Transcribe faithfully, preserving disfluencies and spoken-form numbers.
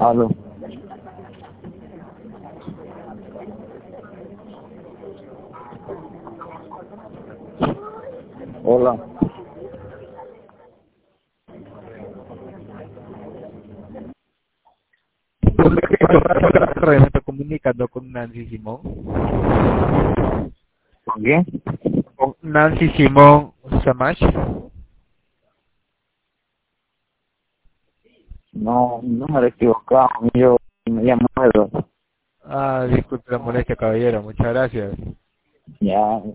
Aló. Hola. Me estoy comunicando con Nancy Simón. ¿Con quién? Con Nancy Simón Samash. No, no me he equivocado. Yo me llamo Eduardo. Ah, disculpe la molestia, caballero. Muchas gracias. Ya.